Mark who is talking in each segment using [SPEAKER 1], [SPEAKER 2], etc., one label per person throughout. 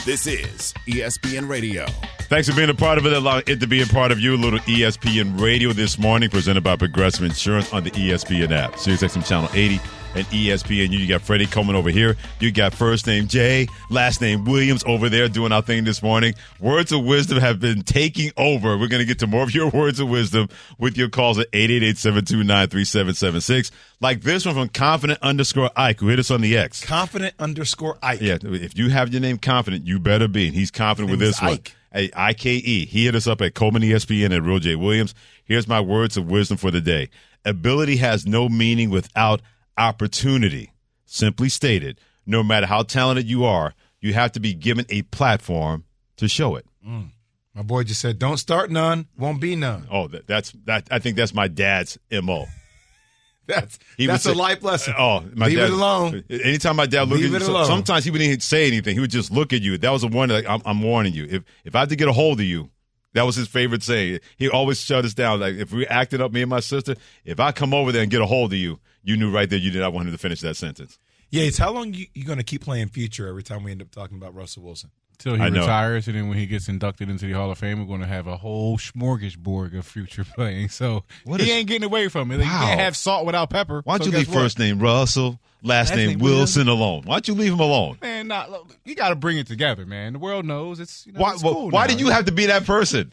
[SPEAKER 1] This is ESPN Radio.
[SPEAKER 2] Thanks for being a part of it. Allow it to be a part of you. A little ESPN Radio this morning, presented by Progressive Insurance on the ESPN app. SiriusXM Channel 80 and ESPN. You got Freddie Coleman over here. You got first name Jay, last name Williams over there doing our thing this morning. Words of wisdom have been taking over. We're going to get to more of your words of wisdom with your calls at 888-729-3776. Like this one from Confident_Ike, who hit us on the X.
[SPEAKER 3] Confident_Ike.
[SPEAKER 2] Yeah, if you have your name Confident, you better be. And he's confident with this one.
[SPEAKER 3] Ike.
[SPEAKER 2] Ike. He hit us up at Coleman ESPN at Real J Williams. Here's my words of wisdom for the day. Ability has no meaning without opportunity. Simply stated, no matter how talented you are, you have to be given a platform to show it.
[SPEAKER 3] My boy just said, don't start none, won't be none.
[SPEAKER 2] Oh, that's I think that's my dad's MO.
[SPEAKER 3] That's a life lesson. Leave it alone.
[SPEAKER 2] Anytime my dad looked at you, sometimes he wouldn't even say anything. He would just look at you. That was a warning. Like, I'm warning you. If I had to get a hold of you, that was his favorite saying. He always shut us down. Like, if we acted up, me and my sister, if I come over there and get a hold of you, you knew right there you did not want him to finish that sentence.
[SPEAKER 3] Yates, how long you going to keep playing Future every time we end up talking about Russell Wilson?
[SPEAKER 4] Till he retires, and then when he gets inducted into the Hall of Fame, we're going to have a whole smorgasbord of Future playing. So he ain't getting away from it. Wow. You can't have salt without pepper.
[SPEAKER 2] Why don't you leave first name Russell, last name Wilson alone? Why don't you leave him alone?
[SPEAKER 4] Man, you got to bring it together, man. The world knows it's
[SPEAKER 2] why did you have to be that person?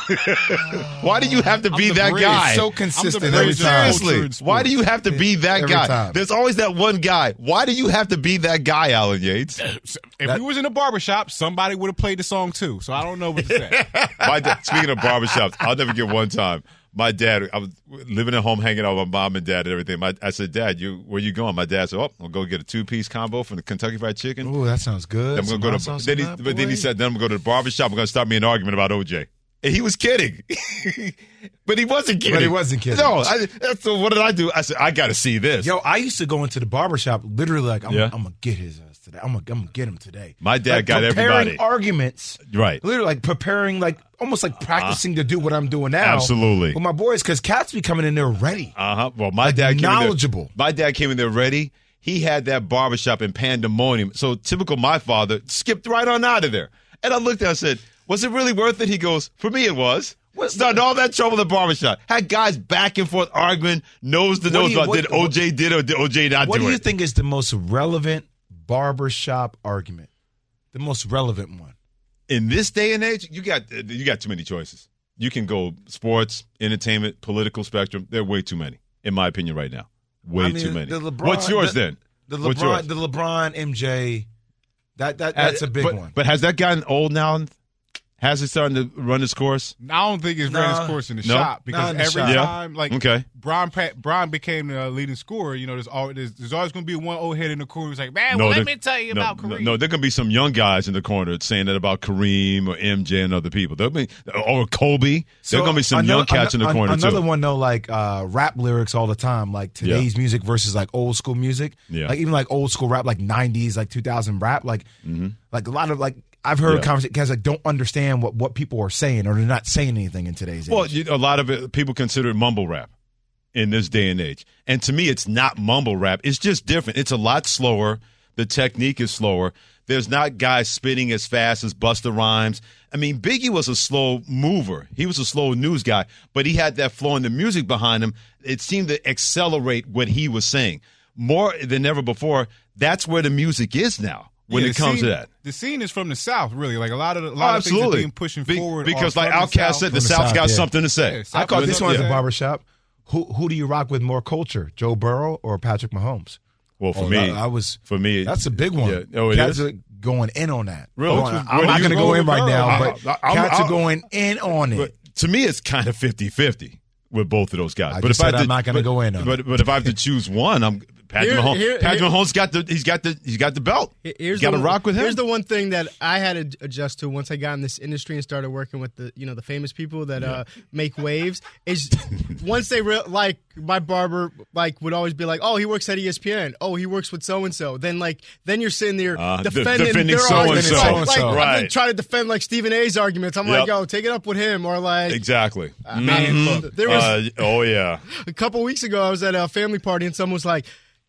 [SPEAKER 2] Why do you have to be that guy?
[SPEAKER 3] So consistent every time.
[SPEAKER 2] Seriously, why do you have to be that guy? Time. There's always that one guy. Why do you have to be that guy, Alan Yates?
[SPEAKER 4] If we was in a barbershop, somebody would have played the song too. So I don't know what to say.
[SPEAKER 2] Speaking of barbershops, I'll never forget one time. My dad, I was living at home hanging out with my mom and dad and everything. I said, Dad, where you going? My dad said, I'll go get a 2-piece combo from the Kentucky Fried Chicken.
[SPEAKER 3] Oh, that sounds good.
[SPEAKER 2] Then I'm going to go then he said, then I'm going to go to the barbershop. I'm going to start me an argument about OJ. And he was kidding. But he wasn't kidding. No, so what did I do? I said, I got to see this.
[SPEAKER 3] Yo, I used to go into the barbershop literally like, I'm going to get his ass today. I'm going to get him today.
[SPEAKER 2] My dad got everybody.
[SPEAKER 3] Preparing arguments.
[SPEAKER 2] Right.
[SPEAKER 3] Literally like preparing, like almost like practicing to do what I'm doing now.
[SPEAKER 2] Absolutely.
[SPEAKER 3] With my boys, because cats be coming in there ready.
[SPEAKER 2] Well, my dad
[SPEAKER 3] knowledgeable.
[SPEAKER 2] My dad came in there ready. He had that barbershop in pandemonium. So typical my father skipped right on out of there. And I looked at him and said, was it really worth it? He goes, for me it was. Started all that trouble in the barbershop. Had guys back and forth arguing, nose to nose about did OJ did or did OJ not do it.
[SPEAKER 3] What do you think is the most relevant barbershop argument? The most relevant one?
[SPEAKER 2] In this day and age, you got too many choices. You can go sports, entertainment, political spectrum. There are way too many, in my opinion, right now. Too many. What's yours then?
[SPEAKER 3] The LeBron, MJ, that's a big one.
[SPEAKER 2] But has that gotten old now? Has it starting to run its course?
[SPEAKER 4] I don't think it's run its course in the shop because every time, Bron became the leading scorer. You know, there's always going to be one old head in the corner who's like, man, let me tell you about Kareem.
[SPEAKER 2] No, there can be some young guys in the corner saying that about Kareem or MJ and other people. Or Kobe. There are going to be some young cats in the corner too.
[SPEAKER 3] Another one though, like rap lyrics all the time, like today's music versus like old school music.
[SPEAKER 2] Yeah.
[SPEAKER 3] Like even like old school rap, like 90s, like 2000 rap, like a lot of like. I've heard conversations guys like don't understand what people are saying or they're not saying anything in today's age.
[SPEAKER 2] Well, a lot of it, people consider it mumble rap in this day and age. And to me, it's not mumble rap. It's just different. It's a lot slower. The technique is slower. There's not guys spitting as fast as Busta Rhymes. I mean, Biggie was a slow mover. He was a slow news guy, but he had that flow in the music behind him. It seemed to accelerate what he was saying. More than ever before, that's where the music is now. When it comes to that,
[SPEAKER 4] the scene is from the South, really. Like a lot of things are being pushing forward
[SPEAKER 2] because, like Outkast said, the South's got something to say.
[SPEAKER 3] I caught this one at the barbershop. Who do you rock with more culture, Joe Burrow or Patrick Mahomes?
[SPEAKER 2] Well, for me,
[SPEAKER 3] that's a big one.
[SPEAKER 2] Yeah. Oh, it
[SPEAKER 3] cats
[SPEAKER 2] is?
[SPEAKER 3] are going in on that.
[SPEAKER 2] Really?
[SPEAKER 3] I'm not going to go in right now, but cats are going in on it.
[SPEAKER 2] To me, it's kind of 50-50 with both of those guys.
[SPEAKER 3] I'm not going to go in on it.
[SPEAKER 2] But if I have to choose one, Patrick Mahomes got the belt. You got to rock with him.
[SPEAKER 5] Here's the one thing that I had to adjust to once I got in this industry and started working with the famous people that make waves. Is once they like my barber would always be like, oh, he works at ESPN. Oh, he works with so and so. Then you're sitting there defending their arguments. I've been trying to defend like Stephen A's arguments. I'm like, yo, take it up with him or like
[SPEAKER 2] exactly.
[SPEAKER 5] Man, there was
[SPEAKER 2] a couple
[SPEAKER 5] weeks ago I was at a family party and someone was like,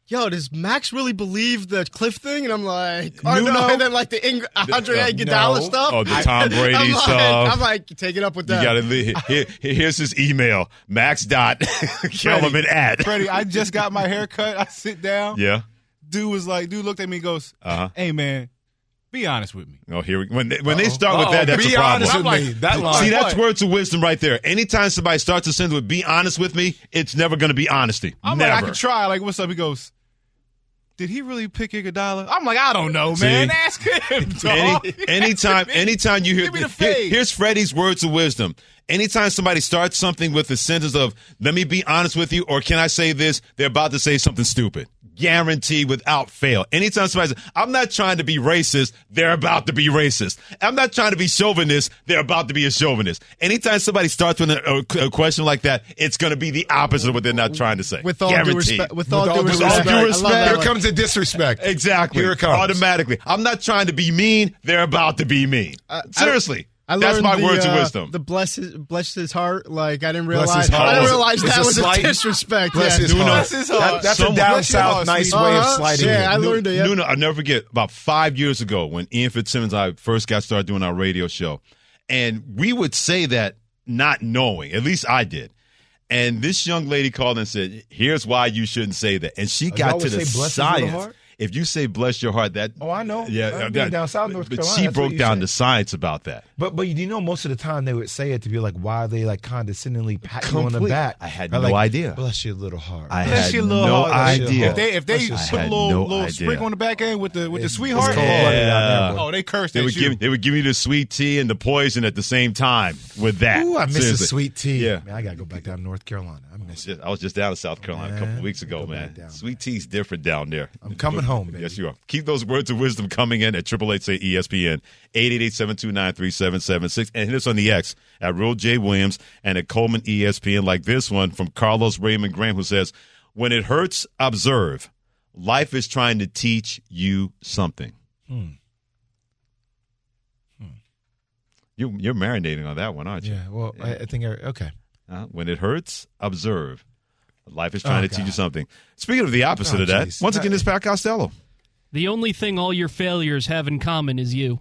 [SPEAKER 5] yo, does Max really believe the Cliff thing? And I'm like, oh no. And then like the Andre Iguodala stuff.
[SPEAKER 2] Oh, the Tom Brady stuff.
[SPEAKER 5] I'm like, take it up with that.
[SPEAKER 2] You gotta here's his email. Max.Kellerman @
[SPEAKER 4] Freddie, I just got my hair cut. I sit down.
[SPEAKER 2] Yeah.
[SPEAKER 4] Dude looked at me and goes, hey man, be honest with me.
[SPEAKER 2] Oh, here when they start with that, that's a problem.
[SPEAKER 3] Be honest with me. That line.
[SPEAKER 2] See, that's words of wisdom right there. Anytime somebody starts a sentence with "be honest with me," it's never going to be honesty.
[SPEAKER 4] I'm
[SPEAKER 2] never.
[SPEAKER 4] like, I can try. Like, what's up? He goes, did he really pick Iguodala? I'm like, I don't know, man. Ask him.
[SPEAKER 2] Anytime you hear,
[SPEAKER 4] give me the fade.
[SPEAKER 2] Here's Freddie's words of wisdom. Anytime somebody starts something with a sentence of "let me be honest with you" or "can I say this," they're about to say something stupid. Guaranteed without fail. Anytime somebody says, "I'm not trying to be racist," they're about to be racist. "I'm not trying to be chauvinist," they're about to be a chauvinist. Anytime somebody starts with a question like that, it's going to be the opposite of what they're not trying to say.
[SPEAKER 5] With all due respect. With all due respect.
[SPEAKER 3] Here comes the disrespect.
[SPEAKER 2] Exactly.
[SPEAKER 3] Here it comes.
[SPEAKER 2] Automatically. I'm not trying to be mean. They're about to be mean. Seriously. That's my words of wisdom.
[SPEAKER 5] The bless his heart. Like I didn't realize.
[SPEAKER 3] I
[SPEAKER 5] didn't realize that was a disrespect.
[SPEAKER 3] Bless his heart. That's a down south nice way of sliding.
[SPEAKER 5] Yeah, I learned it.
[SPEAKER 2] Nuno, I'll never forget about 5 years ago when Ian Fitzsimmons and I first got started doing our radio show, and we would say that not knowing. At least I did. And this young lady called and said, "Here's why you shouldn't say that." And she got to the science. If you say "bless your heart," that
[SPEAKER 3] I know.
[SPEAKER 2] Yeah,
[SPEAKER 3] down south North Carolina.
[SPEAKER 2] But she broke down the science about that.
[SPEAKER 3] But you know, most of the time they would say it to be like, why are they like condescendingly pat you on the back?
[SPEAKER 2] I had no idea.
[SPEAKER 3] Bless your little heart.
[SPEAKER 2] I had no idea.
[SPEAKER 4] If they put a little sprinkle on the back end with the sweetheart, they cursed that shit.
[SPEAKER 2] They would give you the sweet tea and the poison at the same time with that.
[SPEAKER 3] Ooh, I miss the sweet tea.
[SPEAKER 2] Yeah,
[SPEAKER 3] man, I gotta go back down to North Carolina.
[SPEAKER 2] I was just down in South Carolina a couple of weeks ago, man. Sweet tea's different down there.
[SPEAKER 3] I'm coming home, baby.
[SPEAKER 2] Yes, you are. Keep those words of wisdom coming in at 888-SAY-ESPN, 888-729-3776, and hit us on the X at Real J Williams and at Coleman ESPN, like this one from Carlos Raymond Graham, who says, "When it hurts, observe. Life is trying to teach you something." You're marinating on that one, aren't you?
[SPEAKER 3] Yeah, well, yeah. I think, okay.
[SPEAKER 2] When it hurts, observe. Life is trying to teach you something. Speaking of the opposite of that, once again, it's Pat Costello.
[SPEAKER 6] The only thing all your failures have in common is you.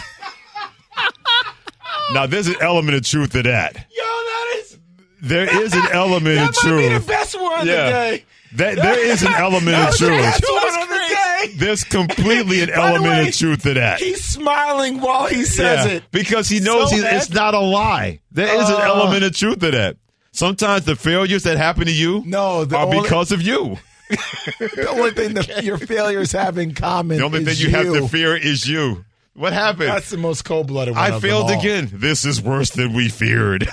[SPEAKER 2] Now, there's an element of truth to that. There is an element of truth. That might be the
[SPEAKER 3] best one today.
[SPEAKER 2] There is an element of truth. There's completely an element of truth to that.
[SPEAKER 3] He's smiling while he says it.
[SPEAKER 2] Because he knows it's not a lie. There is an element of truth to that. Sometimes the failures that happen to you are because of you.
[SPEAKER 3] The only thing that your failures have in common is
[SPEAKER 2] the only thing you have to fear is you. What happened?
[SPEAKER 3] That's the most cold-blooded one.
[SPEAKER 2] I failed again. This is worse than we feared.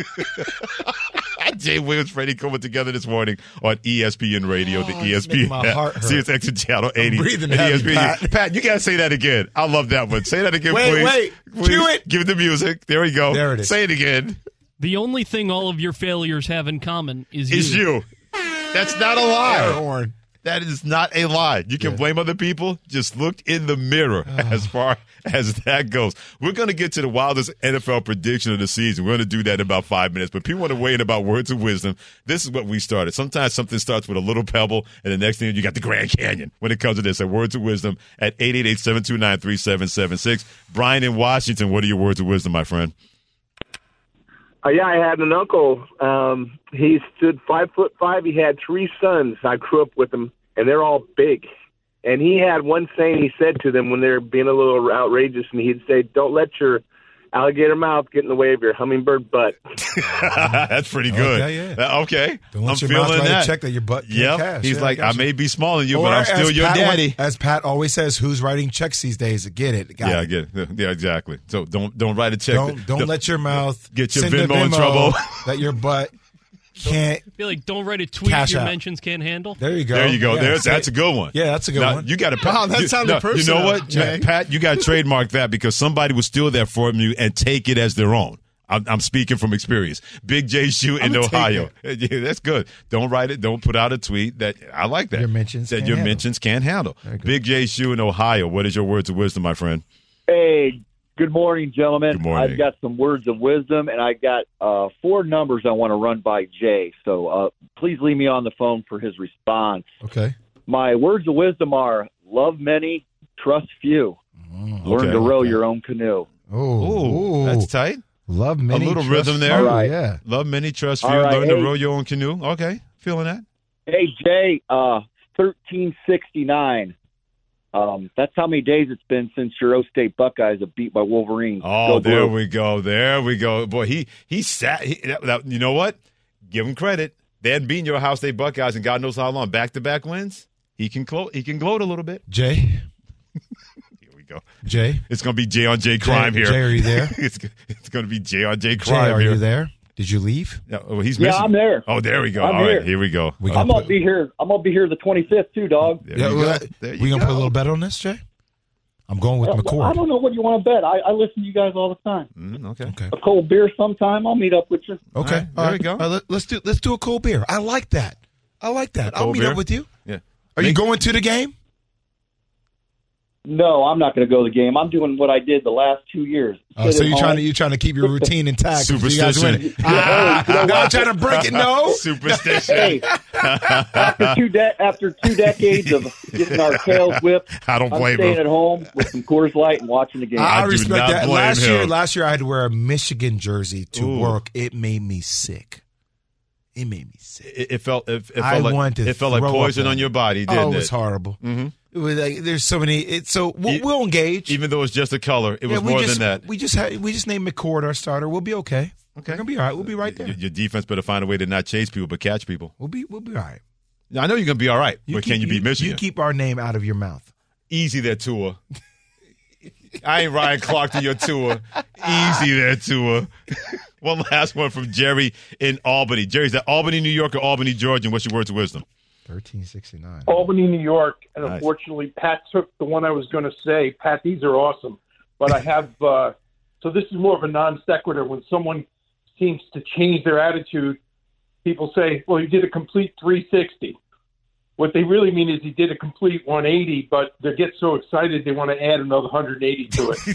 [SPEAKER 2] Jay Williams, Freddie Coleman together this morning on ESPN Radio, the ESPN
[SPEAKER 3] my heart hurt.
[SPEAKER 2] Sirius XM Channel 80.
[SPEAKER 3] I'm breathing heavy,
[SPEAKER 2] Pat, you got to say that again. I love that one. Say that again, please.
[SPEAKER 3] Wait. Cue it.
[SPEAKER 2] Give the music. There we go.
[SPEAKER 3] There it is.
[SPEAKER 2] Say it again.
[SPEAKER 6] The only thing all of your failures have in common is you.
[SPEAKER 2] Is you. That's not a lie.
[SPEAKER 3] Horn.
[SPEAKER 2] That is not a lie. You can blame other people. Just look in the mirror as far as that goes. We're going to get to the wildest NFL prediction of the season. We're going to do that in about 5 minutes. But people want to weigh in about words of wisdom. This is what we started. Sometimes something starts with a little pebble, and the next thing you got the Grand Canyon when it comes to this. At words of wisdom at 888-729-3776. Brian in Washington, what are your words of wisdom, my friend?
[SPEAKER 7] I had an uncle. He stood 5'5". He had 3 sons. I grew up with him, and they're all big. And he had one saying he said to them when they're being a little outrageous, and he'd say, "Don't let your alligator mouth get in the way of your hummingbird butt."
[SPEAKER 2] That's pretty good. Okay.
[SPEAKER 3] Don't let
[SPEAKER 2] I'm
[SPEAKER 3] your mouth
[SPEAKER 2] feeling
[SPEAKER 3] write
[SPEAKER 2] that.
[SPEAKER 3] a check that your butt can't cash.
[SPEAKER 2] He's like, I may be smaller than you, but I'm still your
[SPEAKER 3] Pat
[SPEAKER 2] daddy.
[SPEAKER 3] As Pat always says, who's writing checks these days? Get it.
[SPEAKER 2] I get it. Yeah, exactly. So don't write a check.
[SPEAKER 3] Don't let your mouth
[SPEAKER 2] get your Venmo in trouble.
[SPEAKER 3] That your butt can't.
[SPEAKER 6] I feel like don't write a tweet your mentions can't handle.
[SPEAKER 3] There you go.
[SPEAKER 2] Yeah, that's a good one.
[SPEAKER 3] Yeah, that's a good one.
[SPEAKER 2] You got to.
[SPEAKER 5] Wow, that sounded personal.
[SPEAKER 2] You know what, Pat? You got to trademark that because somebody will steal that from you and take it as their own. I'm speaking from experience. Big J Shoe in Ohio. Yeah, that's good. Don't write it. Don't put out a tweet. That I like that.
[SPEAKER 3] Your mentions
[SPEAKER 2] can't handle. Big J Shoe in Ohio. What is your words of wisdom, my friend?
[SPEAKER 8] Hey, good morning, gentlemen.
[SPEAKER 2] Good morning.
[SPEAKER 8] I've got some words of wisdom, and I got 4 numbers I want to run by Jay. So please leave me on the phone for his response.
[SPEAKER 3] Okay.
[SPEAKER 8] My words of wisdom are: love many, trust few. Learn to row your own canoe.
[SPEAKER 2] Oh, that's tight.
[SPEAKER 3] Love many,
[SPEAKER 2] a little
[SPEAKER 3] trust
[SPEAKER 2] rhythm there.
[SPEAKER 3] All right. Yeah.
[SPEAKER 2] Love many, trust few.
[SPEAKER 8] Right,
[SPEAKER 2] learn to row your own canoe. Okay, feeling that.
[SPEAKER 8] Hey, Jay, 1369. That's how many days it's been since your O State Buckeyes have beat my Wolverines.
[SPEAKER 2] Oh, there we go. Boy, he sat. You know what? Give him credit. They hadn't beaten your Ohio State Buckeyes in God knows how long. Back-to-back wins. He can gloat a little bit.
[SPEAKER 3] Jay.
[SPEAKER 2] Here we go.
[SPEAKER 3] Jay.
[SPEAKER 2] It's going to be Jay on Jay crime here.
[SPEAKER 3] Jay, are you there?
[SPEAKER 2] It's going to be Jay on Jay crime
[SPEAKER 3] Jay, are
[SPEAKER 2] here.
[SPEAKER 3] you there? Did you leave?
[SPEAKER 2] He's missing.
[SPEAKER 8] Yeah, I'm there.
[SPEAKER 2] Oh, there we go.
[SPEAKER 8] I'm
[SPEAKER 2] All
[SPEAKER 8] here.
[SPEAKER 2] right, here we go.
[SPEAKER 8] I'm gonna be here. I'm gonna be here the 25th too, dog.
[SPEAKER 3] We gonna put a little bet on this, Jay? I'm going with McCord.
[SPEAKER 8] I don't know what you want to bet. I listen to you guys all the time.
[SPEAKER 2] Okay.
[SPEAKER 8] A cold beer sometime. I'll meet up with you.
[SPEAKER 3] Okay.
[SPEAKER 2] All right, there we go.
[SPEAKER 3] Let's do a cold beer. I like that. I'll meet up with you.
[SPEAKER 2] Yeah.
[SPEAKER 3] Are you going to the game?
[SPEAKER 8] No, I'm not going to go to the game. I'm doing what I did the last 2 years.
[SPEAKER 3] So you're trying to keep your routine intact.
[SPEAKER 2] Superstition.
[SPEAKER 3] Not trying to break it. No
[SPEAKER 2] superstition.
[SPEAKER 8] Hey, after two decades of getting our tails whipped,
[SPEAKER 2] I don't blame
[SPEAKER 8] I'm staying
[SPEAKER 2] him.
[SPEAKER 8] at home with some Coors Light and watching the game.
[SPEAKER 3] I
[SPEAKER 2] do
[SPEAKER 3] respect
[SPEAKER 2] not
[SPEAKER 3] that.
[SPEAKER 2] blame
[SPEAKER 3] Last year I had to wear a Michigan jersey to
[SPEAKER 2] Ooh.
[SPEAKER 3] work. It made me sick.
[SPEAKER 2] It felt like
[SPEAKER 3] throw
[SPEAKER 2] poison
[SPEAKER 3] up
[SPEAKER 2] on your body, didn't it?
[SPEAKER 3] Oh, it was horrible.
[SPEAKER 2] Mm-hmm.
[SPEAKER 3] It was like there's so many. We'll engage.
[SPEAKER 2] Even though it's just a color, it was more than that.
[SPEAKER 3] We just named McCord our starter. We'll be okay.
[SPEAKER 2] Okay,
[SPEAKER 3] we're gonna be all right. We'll be right there.
[SPEAKER 2] Your defense better find a way to not chase people but catch people.
[SPEAKER 3] We'll be all right.
[SPEAKER 2] I know you're gonna be all right, but can you beat Michigan?
[SPEAKER 3] You keep our name out of your mouth.
[SPEAKER 2] Easy there, Tua. I ain't Ryan Clark to your Tua. Easy there, Tua. One last one from Jerry in Albany. Jerry, is that Albany, New York, or Albany, Georgia? And what's your words of wisdom?
[SPEAKER 3] 1369.
[SPEAKER 9] Albany, New York, and
[SPEAKER 2] Nice.
[SPEAKER 9] Unfortunately, Pat took the one I was going to say. Pat, these are awesome, but I have. So this is more of a non sequitur. When someone seems to change their attitude, people say, "Well, he did a complete 360." What they really mean is he did a complete 180, but they get so excited they want to add another 180 to it.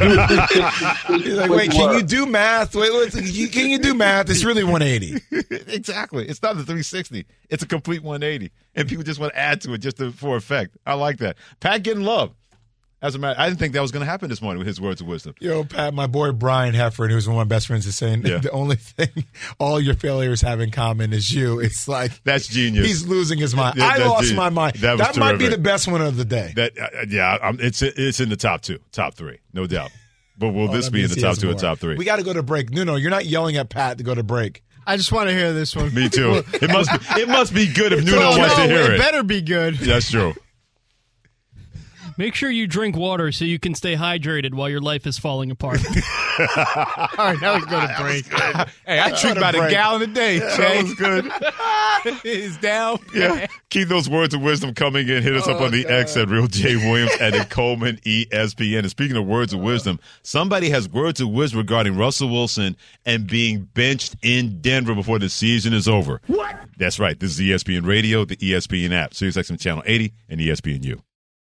[SPEAKER 3] He's like, wait, can you do math? Can you do math? It's really 180.
[SPEAKER 2] Exactly. It's not the 360. It's a complete 180. And people just want to add to it just for effect. I like that. Pat getting love. As a matter, I didn't think that was going to happen this morning with his words of wisdom.
[SPEAKER 3] Yo, Pat, my boy Brian Heffern, who's one of my best friends, is saying the only thing all your failers have in common is you. It's like
[SPEAKER 2] that's genius.
[SPEAKER 3] He's losing his mind.
[SPEAKER 2] Yeah,
[SPEAKER 3] I lost my mind. That might be the best one of the day.
[SPEAKER 2] It's in the top 3, no doubt. But will this be in the top 2 or top 3?
[SPEAKER 3] We got to go to break. No, you're not yelling at Pat to go to break.
[SPEAKER 5] I just want to hear this one.
[SPEAKER 2] Me too. It must be good if Nuno wants to hear it.
[SPEAKER 5] It better be good.
[SPEAKER 2] That's true.
[SPEAKER 6] Make sure you drink water so you can stay hydrated while your life is falling apart.
[SPEAKER 5] All right, now we can go to break.
[SPEAKER 4] Hey, I drink about a gallon a day, Jay.
[SPEAKER 2] That was good.
[SPEAKER 4] It's down.
[SPEAKER 2] Yeah. Keep those words of wisdom coming in. Hit us up on the X at Real J Williams and at Coleman ESPN. And speaking of words of wisdom, somebody has words of wisdom regarding Russell Wilson and being benched in Denver before the season is over. What? That's right. This is ESPN Radio, the ESPN app, SiriusXM Channel 80, and ESPNU.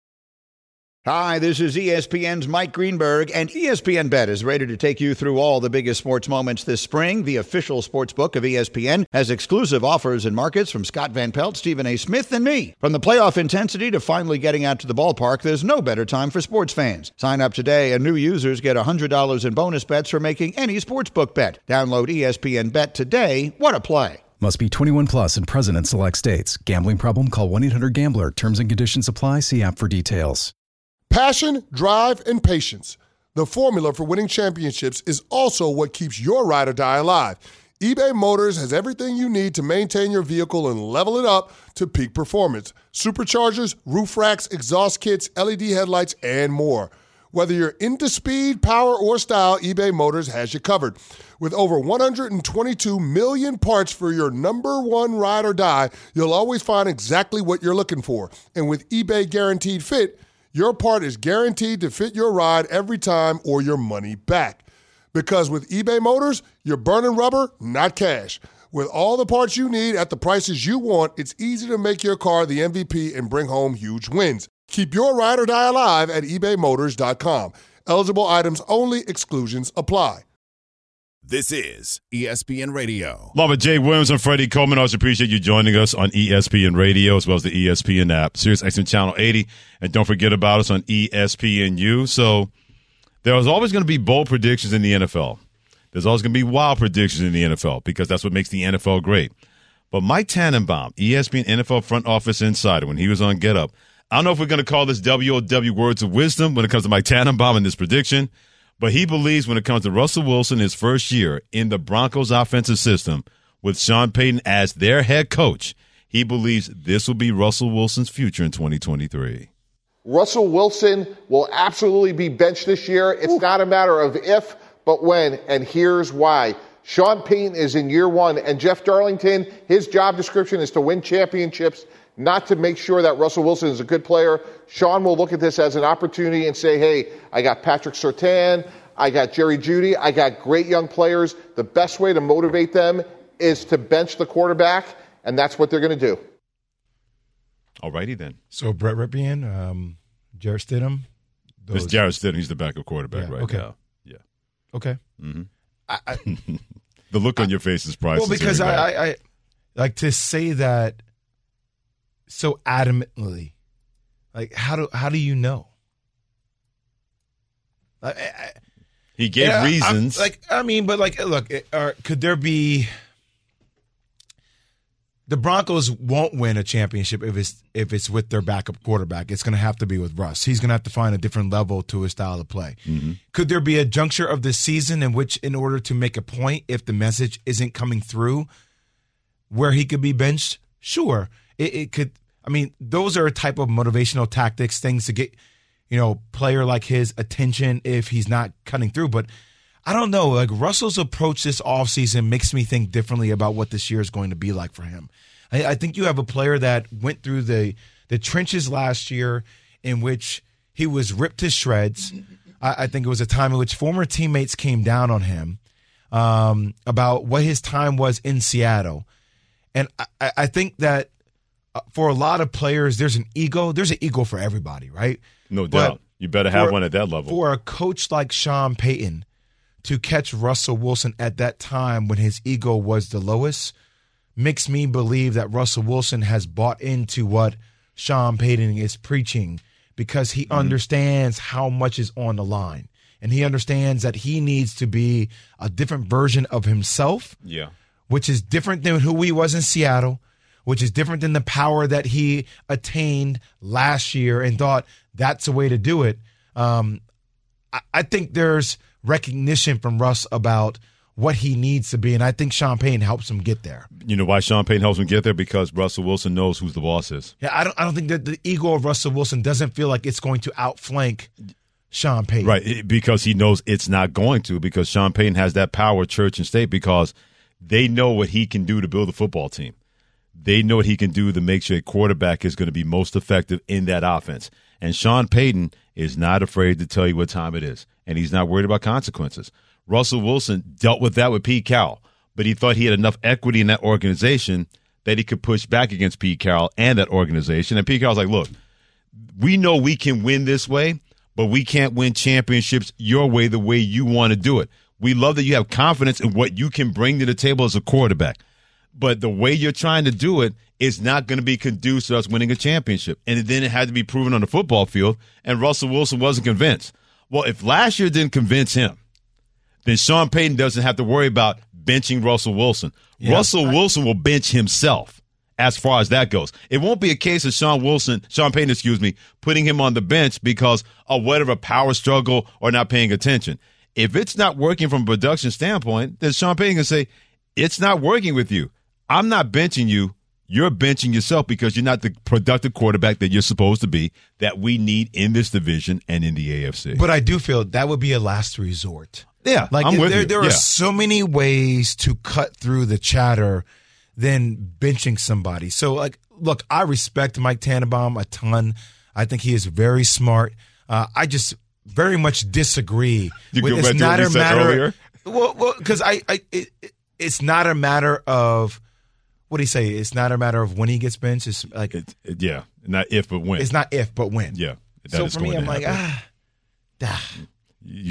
[SPEAKER 10] Hi, this is ESPN's Mike Greenberg, and ESPN Bet is ready to take you through all the biggest sports moments this spring. The official sports book of ESPN has exclusive offers and markets from Scott Van Pelt, Stephen A. Smith, and me. From the playoff intensity to finally getting out to the ballpark, there's no better time for sports fans. Sign up today, and new users get $100 in bonus bets for making any sportsbook bet. Download ESPN Bet today. What a play.
[SPEAKER 11] Must be 21 plus and present in select states. Gambling problem? Call 1-800-GAMBLER. Terms and conditions apply. See app for details.
[SPEAKER 12] Passion, drive, and patience. The formula for winning championships is also what keeps your ride or die alive. eBay Motors has everything you need to maintain your vehicle and level it up to peak performance. Superchargers, roof racks, exhaust kits, LED headlights, and more. Whether you're into speed, power, or style, eBay Motors has you covered. With over 122 million parts for your number one ride or die, you'll always find exactly what you're looking for. And with eBay Guaranteed Fit, your part is guaranteed to fit your ride every time or your money back. Because with eBay Motors, you're burning rubber, not cash. With all the parts you need at the prices you want, it's easy to make your car the MVP and bring home huge wins. Keep your ride or die alive at ebaymotors.com. Eligible items only. Exclusions apply.
[SPEAKER 1] This is ESPN Radio.
[SPEAKER 2] Love it. Jay Williams and Freddie Coleman. I always appreciate you joining us on ESPN Radio as well as the ESPN app, Sirius XM Channel 80. And don't forget about us on ESPNU. So there was always going to be bold predictions in the NFL. There's always going to be wild predictions in the NFL because that's what makes the NFL great. But Mike Tannenbaum, ESPN NFL front office insider, when he was on Get Up, I don't know if we're going to call this WOW words of wisdom when it comes to Mike Tannenbaum and this prediction, but he believes when it comes to Russell Wilson, his first year in the Broncos offensive system with Sean Payton as their head coach, he believes this will be Russell Wilson's future in 2023.
[SPEAKER 13] Russell Wilson will absolutely be benched this year. It's not a matter of if, but when, and here's why. Sean Payton is in year one, and Jeff Darlington, his job description is to win championships, not to make sure that Russell Wilson is a good player. Sean will look at this as an opportunity and say, hey, I got Patrick Surtain, I got Jerry Jeudy, I got great young players. The best way to motivate them is to bench the quarterback, and that's what they're going to do.
[SPEAKER 2] All righty then.
[SPEAKER 3] So Brett Rypien, Jarrett Stidham.
[SPEAKER 2] It's Jarrett Stidham. He's the backup quarterback now. Yeah.
[SPEAKER 3] Okay.
[SPEAKER 2] Mm-hmm. The look on your face is priceless.
[SPEAKER 3] Well, because I like to say that so adamantly. Like, how do you know?
[SPEAKER 2] He gave reasons.
[SPEAKER 3] Look, could there be? The Broncos won't win a championship if it's with their backup quarterback. It's going to have to be with Russ. He's going to have to find a different level to his style of play.
[SPEAKER 2] Mm-hmm.
[SPEAKER 3] Could there be a juncture of the season in which, in order to make a point, if the message isn't coming through, where he could be benched? Sure, it could. I mean, those are a type of motivational tactics, things to get, player like his attention if he's not cutting through. But I don't know. Like, Russell's approach this offseason makes me think differently about what this year is going to be like for him. I think you have a player that went through the trenches last year in which he was ripped to shreds. I think it was a time in which former teammates came down on him about what his time was in Seattle. And I think that for a lot of players, there's an ego. There's an ego for everybody, right?
[SPEAKER 2] No doubt. You better have one at that level.
[SPEAKER 3] For a coach like Sean Payton to catch Russell Wilson at that time when his ego was the lowest makes me believe that Russell Wilson has bought into what Sean Payton is preaching because he understands how much is on the line. And he understands that he needs to be a different version of himself, which is different than who he was in Seattle, which is different than the power that he attained last year and thought that's the way to do it. I think there's recognition from Russ about what he needs to be, and I think Sean Payton helps him get there.
[SPEAKER 2] You know why Sean Payton helps him get there? Because Russell Wilson knows who the boss is.
[SPEAKER 3] Yeah, I don't think that the ego of Russell Wilson doesn't feel like it's going to outflank Sean Payton.
[SPEAKER 2] Right, because he knows it's not going to, because Sean Payton has that power, church and state, because they know what he can do to build a football team. They know what he can do to make sure a quarterback is going to be most effective in that offense. And Sean Payton is not afraid to tell you what time it is, and he's not worried about consequences. Russell Wilson dealt with that with Pete Carroll, but he thought he had enough equity in that organization that he could push back against Pete Carroll and that organization. And Pete Carroll's like, look, we know we can win this way, but we can't win championships your way, the way you want to do it. We love that you have confidence in what you can bring to the table as a quarterback, but the way you're trying to do it is not going to be conducive to us winning a championship. And then it had to be proven on the football field, and Russell Wilson wasn't convinced. Well, if last year didn't convince him, then Sean Payton doesn't have to worry about benching Russell Wilson. Yeah. Russell Wilson will bench himself as far as that goes. It won't be a case of Sean Payton, putting him on the bench because of whatever power struggle or not paying attention. If it's not working from a production standpoint, then Sean Payton can say, it's not working with you. I'm not benching you. You're benching yourself because you're not the productive quarterback that you're supposed to be, that we need in this division and in the AFC.
[SPEAKER 3] But I do feel that would be a last resort.
[SPEAKER 2] Yeah,
[SPEAKER 3] like
[SPEAKER 2] I'm with you.
[SPEAKER 3] There are so many ways to cut through the chatter than benching somebody. So, like, look, I respect Mike Tannenbaum a ton. I think he is very smart. I just very much disagree.
[SPEAKER 2] It's not a matter.
[SPEAKER 3] Well, because it's not a matter of what do you say? It's not a matter of when he gets benched. It's like
[SPEAKER 2] not if but when.
[SPEAKER 3] It's not if but when.
[SPEAKER 2] Yeah.
[SPEAKER 3] So for me, I'm like,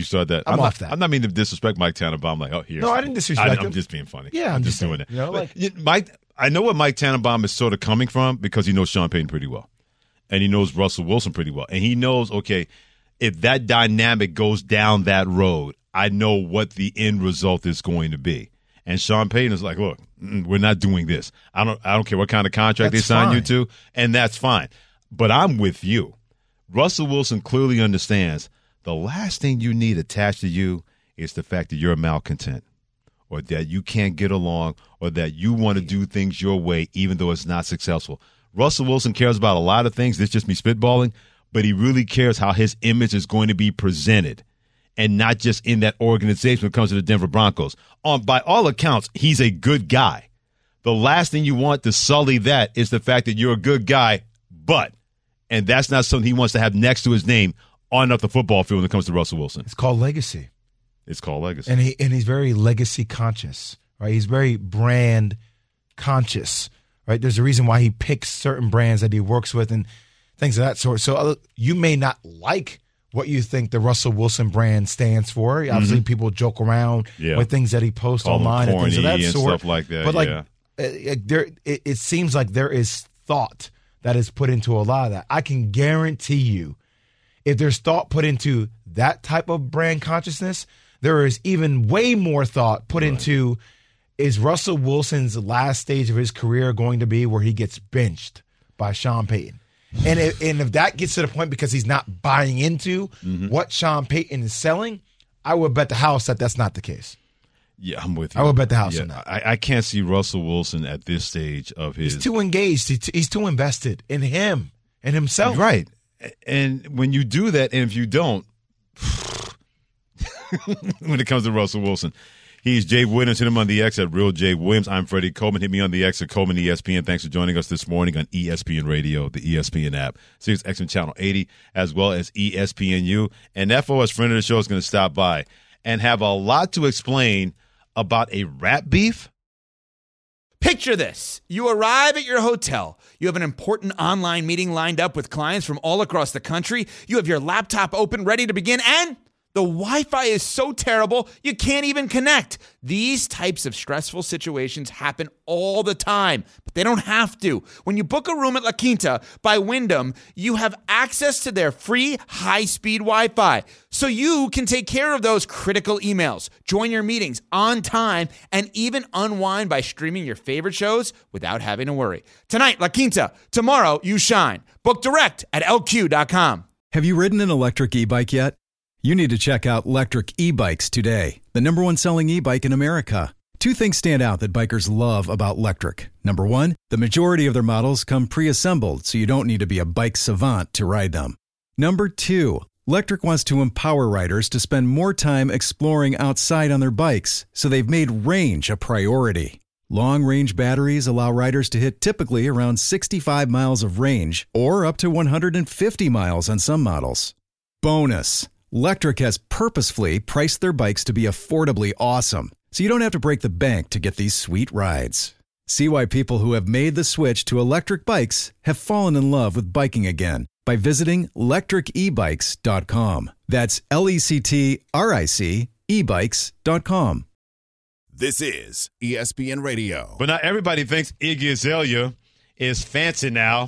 [SPEAKER 2] you start that.
[SPEAKER 3] I'm off that.
[SPEAKER 2] I'm not meaning to disrespect Mike Tannenbaum. Like, oh, here.
[SPEAKER 3] No, I didn't disrespect him.
[SPEAKER 2] I'm just being funny.
[SPEAKER 3] Yeah, I'm just
[SPEAKER 2] doing
[SPEAKER 3] saying,
[SPEAKER 2] it.
[SPEAKER 3] You know, like,
[SPEAKER 2] Mike, I know what Mike Tannenbaum is sort of coming from because he knows Sean Payton pretty well. And he knows Russell Wilson pretty well. And he knows, okay, if that dynamic goes down that road, I know what the end result is going to be. And Sean Payton is like, look, we're not doing this. I don't care what kind of contract they sign you to, and that's fine. But I'm with you. Russell Wilson clearly understands the last thing you need attached to you is the fact that you're a malcontent or that you can't get along or that you want to do things your way even though it's not successful. Russell Wilson cares about a lot of things. This is just me spitballing, but he really cares how his image is going to be presented and not just in that organization when it comes to the Denver Broncos. By all accounts, he's a good guy. The last thing you want to sully that is the fact that you're a good guy, and that's not something he wants to have next to his name on and off the football field when it comes to Russell Wilson.
[SPEAKER 3] It's called legacy.
[SPEAKER 2] It's called legacy.
[SPEAKER 3] And he's very legacy conscious, right? He's very brand conscious, right? There's a reason why he picks certain brands that he works with and things of that sort. So you may not like what you think the Russell Wilson brand stands for. Obviously, people joke around with things that he posts online and things of that sort.
[SPEAKER 2] Stuff like that.
[SPEAKER 3] But it seems like there is thought that is put into a lot of that. I can guarantee you, if there's thought put into that type of brand consciousness, there is even way more thought put into, is Russell Wilson's last stage of his career going to be where he gets benched by Sean Payton? And if that gets to the point because he's not buying into what Sean Payton is selling, I would bet the house that that's not the case.
[SPEAKER 2] Yeah, I'm with you.
[SPEAKER 3] I would bet the house on that.
[SPEAKER 2] I can't see Russell Wilson at this stage of his.
[SPEAKER 3] He's too engaged. He's too invested in him and himself.
[SPEAKER 2] Right. And when you do that, and if you don't, when it comes to Russell Wilson, he's Jay Williams. Hit him on the X at Real Jay Williams. I'm Freddie Coleman. Hit me on the X at Coleman ESPN. Thanks for joining us this morning on ESPN Radio, the ESPN app, Sirius XM Channel 80, as well as ESPNU. And FOS, friend of the show, is going to stop by and have a lot to explain about a rap beef.
[SPEAKER 14] Picture this. You arrive at your hotel. You have an important online meeting lined up with clients from all across the country. You have your laptop open, ready to begin, and the Wi-Fi is so terrible, you can't even connect. These types of stressful situations happen all the time, but they don't have to. When you book a room at La Quinta by Wyndham, you have access to their free high-speed Wi-Fi, so you can take care of those critical emails, join your meetings on time, and even unwind by streaming your favorite shows without having to worry. Tonight, La Quinta. Tomorrow, you shine. Book direct at LQ.com.
[SPEAKER 11] Have you ridden an electric e-bike yet? You need to check out Lectric E-Bikes today, the #1 selling e-bike in America. Two things stand out that bikers love about Lectric. Number one, the majority of their models come pre-assembled, so you don't need to be a bike savant to ride them. Number two, Lectric wants to empower riders to spend more time exploring outside on their bikes, so they've made range a priority. Long-range batteries allow riders to hit typically around 65 miles of range, or up to 150 miles on some models. Bonus, Lectric has purposefully priced their bikes to be affordably awesome, so you don't have to break the bank to get these sweet rides. See why people who have made the switch to electric bikes have fallen in love with biking again by visiting lectricebikes.com. That's LECTRIC ebikes.com.
[SPEAKER 1] This is ESPN Radio.
[SPEAKER 2] But not everybody thinks Iggy Azalea is fancy now.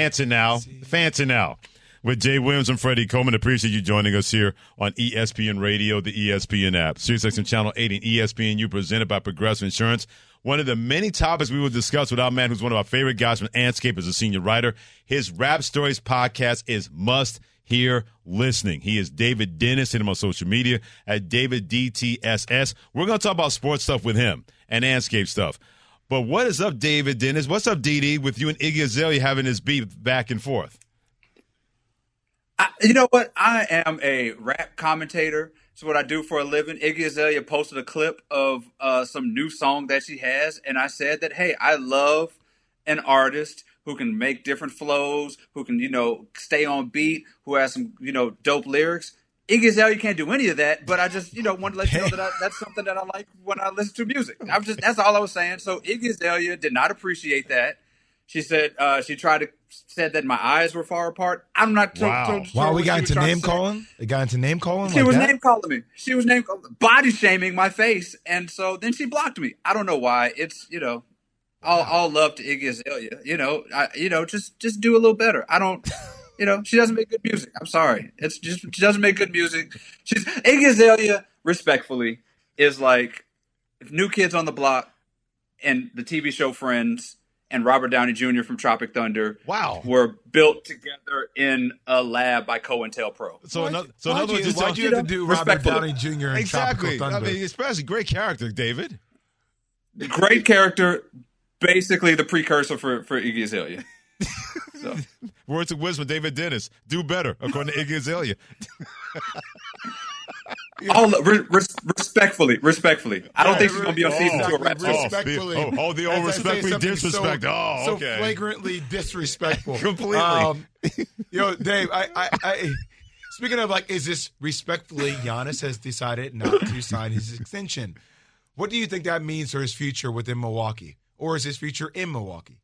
[SPEAKER 2] With Jay Williams and Freddie Coleman. Appreciate you joining us here on ESPN Radio, the ESPN app. Sirius XM Channel 80 and ESPNU, presented by Progressive Insurance. One of the many topics we will discuss with our man who's one of our favorite guys from Anscape as a senior writer. His Rap Stories podcast is must-hear listening. He is David Dennis. Hit him on social media at DavidDTSS. We're going to talk about sports stuff with him and Anscape stuff. But what is up, David Dennis? What's up, DD, with you and Iggy Azalea having this beef back and forth?
[SPEAKER 15] You know what? I am a rap commentator. It's what I do for a living. Iggy Azalea posted a clip of some new song that she has, and I said that, hey, I love an artist who can make different flows, who can, stay on beat, who has some, dope lyrics. Iggy Azalea can't do any of that, but I just, wanted to let you know that that's something that I like when I listen to music. That's all I was saying. So Iggy Azalea did not appreciate that. She said she said that my eyes were far apart. I'm not
[SPEAKER 3] sure. Wow, we got into name calling? They got into name calling?
[SPEAKER 15] She was name calling me. She was body shaming my face. And so then she blocked me. I don't know why. It's, all love to Iggy Azalea. Just do a little better. I don't, she doesn't make good music. I'm sorry. It's just, she doesn't make good music. Iggy Azalea, respectfully, is like if New Kids on the Block and the TV show Friends and Robert Downey Jr. from Tropic Thunder were built together in a lab by COINTELPRO.
[SPEAKER 3] So in other words, why'd you have to do Robert Downey Jr. in Tropical Thunder?
[SPEAKER 2] I mean, especially great character, David.
[SPEAKER 15] Great character, basically the precursor for Iggy Azalea. So.
[SPEAKER 2] Words of wisdom, David Dennis. Do better, according to Iggy Azalea.
[SPEAKER 15] Respectfully. I don't think she's going to be on season 2 of Rap
[SPEAKER 3] Respectfully.
[SPEAKER 2] The old respectfully disrespect.
[SPEAKER 3] So flagrantly disrespectful.
[SPEAKER 2] Completely.
[SPEAKER 3] Dave, I speaking of is this respectfully, Giannis has decided not to sign his extension. What do you think that means for his future within Milwaukee? Or is his future in Milwaukee?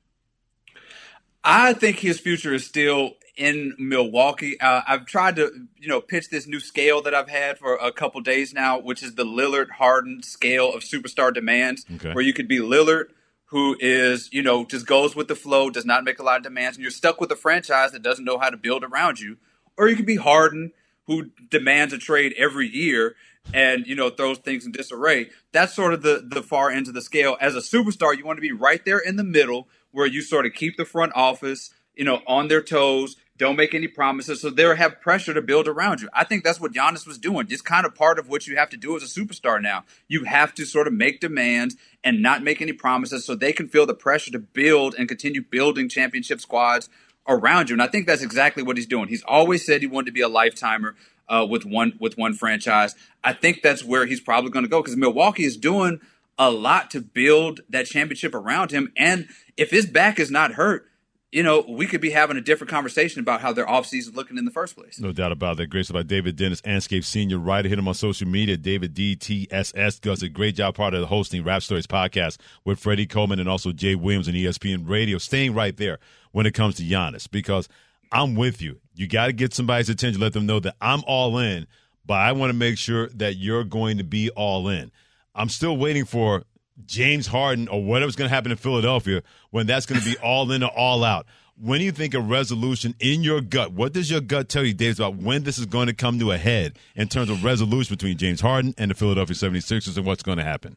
[SPEAKER 15] I think his future is still in Milwaukee. I've tried to, pitch this new scale that I've had for a couple days now, which is the Lillard-Harden scale of superstar demands, where you could be Lillard, who is, just goes with the flow, does not make a lot of demands, and you're stuck with a franchise that doesn't know how to build around you. Or you could be Harden, who demands a trade every year and, throws things in disarray. That's sort of the far end of the scale. As a superstar, you want to be right there in the middle where you sort of keep the front office, on their toes, don't make any promises, so they have pressure to build around you. I think that's what Giannis was doing. It's kind of part of what you have to do as a superstar now. You have to sort of make demands and not make any promises so they can feel the pressure to build and continue building championship squads around you. And I think that's exactly what he's doing. He's always said he wanted to be a lifetimer with one franchise. I think that's where he's probably going to go because Milwaukee is doing a lot to build that championship around him. And if his back is not hurt, we could be having a different conversation about how their offseason looking in the first place.
[SPEAKER 2] No doubt about that. Graced by David Dennis, Anscape Senior Writer. Hit him on social media. David DTSS does a great job part of the hosting Rap Stories podcast with Freddie Coleman and also Jay Williams on ESPN Radio. Staying right there when it comes to Giannis because I'm with you. You got to get somebody's attention, let them know that I'm all in, but I want to make sure that you're going to be all in. I'm still waiting for James Harden or whatever's going to happen in Philadelphia when that's going to be all in or all out. When you think of resolution in your gut, what does your gut tell you, Dave, about when this is going to come to a head in terms of resolution between James Harden and the Philadelphia 76ers and what's going to happen?